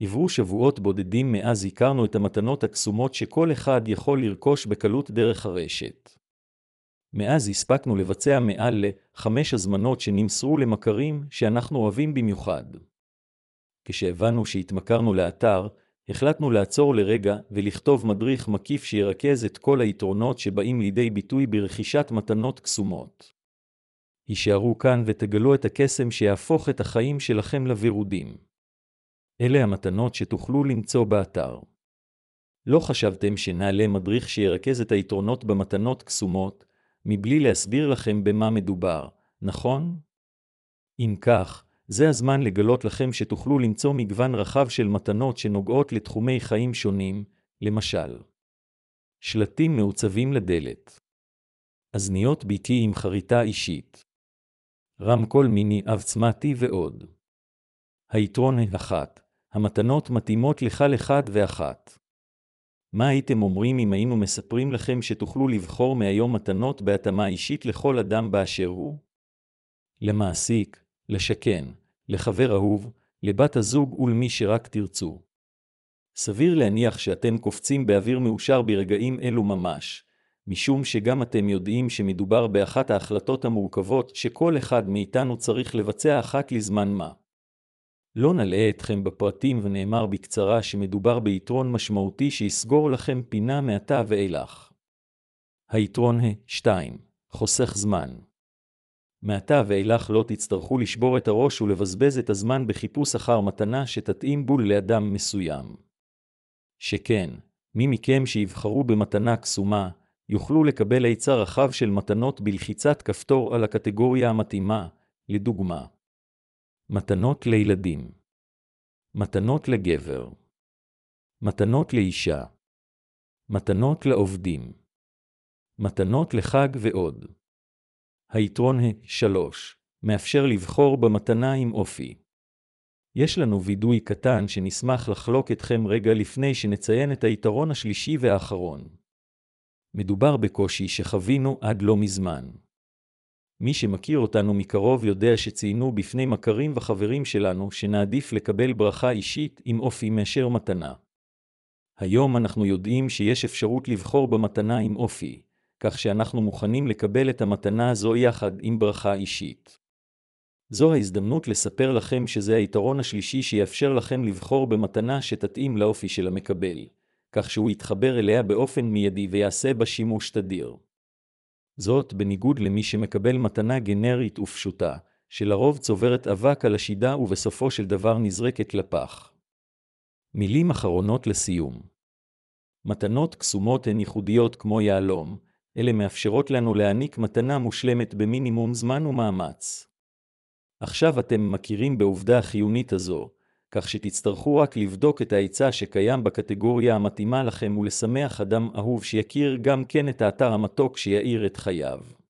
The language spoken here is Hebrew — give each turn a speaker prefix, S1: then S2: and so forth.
S1: עברו שבועות בודדים מאז הכרנו את המתנות הקסומות שכל אחד יכול לרכוש בקלות דרך הרשת. מאז הספקנו לבצע מעל ל5 הזמנות שנמסרו למכרים שאנחנו אוהבים במיוחד. כשהבנו שהתמכרנו לאתר, החלטנו לעצור לרגע ולכתוב מדריך מקיף שירכז את כל היתרונות שבאים לידי ביטוי ברכישת מתנות קסומות. הישארו כאן ותגלו את הקסם שיהפוך את החיים שלכם לווירודים. אלה המתנות שתוכלו למצוא באתר. לא חשבתם שנעלה מדריך שירכז את היתרונות במתנות קסומות, מבלי להסביר לכם במה מדובר, נכון? אם כך, זה הזמן לגלות לכם שתוכלו למצוא מגוון רחב של מתנות שנוגעות לתחומי חיים שונים, למשל. שלטים מעוצבים לדלת. אזניות ביתי עם חריטה אישית. רמקול מיני עוצמתי ועוד. היתרון האחת, המתנות מתאימות לכל אחד ואחת. מה הייתם אומרים אם היינו מספרים לכם שתוכלו לבחור מהיום מתנות בהתאמה אישית לכל אדם באשר הוא? למעסיק, לשכן, לחבר אהוב, לבת הזוג ולמי שרק תרצו. סביר להניח שאתם קופצים באוויר מאושר ברגעים אלו ממש, משום שגם אתם יודעים שמדובר באחת ההחלטות המורכבות שכל אחד מאיתנו צריך לבצע אחת לזמן מה. לא נלאה אתכם בפרטים ונאמר בקצרה שמדובר ביתרון משמעותי שיסגור לכם פינה מעתה ואילך. היתרון 2. חוסך זמן. מעתה ואילך לא תצטרכו לשבור את הראש ולבזבז את הזמן בחיפוש אחר מתנה שתתאים בול לאדם מסוים. שכן, מי מכם שיבחרו במתנה קסומה, יוכלו לקבל היצע רחב של מתנות בלחיצת כפתור על הקטגוריה המתאימה, לדוגמה. מתנות לילדים. מתנות לגבר. מתנות לאישה. מתנות לעובדים. מתנות לחג ועוד. היתרון 3. מאפשר לבחור במתנה עם אופי. יש לנו וידוי קטן שנשמח לחלוק אתכם רגע לפני שנציין את היתרון השלישי והאחרון. מדובר בקושי שחווינו עד לא מזמן. מי שמכיר אותנו מקרוב יודע שציינו בפני מכרים וחברים שלנו שנעדיף לקבל ברכה אישית עם אופי מאשר מתנה. היום אנחנו יודעים שיש אפשרות לבחור במתנה עם אופי, כך שאנחנו מוכנים לקבל את המתנה הזו יחד עם ברכה אישית. זו ההזדמנות לספר לכם שזה היתרון השלישי שיאפשר לכם לבחור במתנה שתתאים לאופי של המקבל, כך שהוא יתחבר אליה באופן מיידי ויעשה בה שימוש תדיר. זאת בניגוד למי שמקבל מתנה גנרית ופשוטה, שלרוב צוברת אבק על השידה ובסופו של דבר נזרקת לפח. מילים אחרונות לסיום. מתנות קסומות הן ייחודיות כמו יהלום, אלה מאפשרות לנו להעניק מתנה מושלמת במינימום זמן ומאמץ. עכשיו אתם מכירים בעובדה החיונית הזו, כך שתצטרכו רק לבדוק את ההיצע שקיים בקטגוריה המתאימה לכם ולשמח אדם אהוב שיכיר גם כן את האתר המתוק שיאיר את חייו.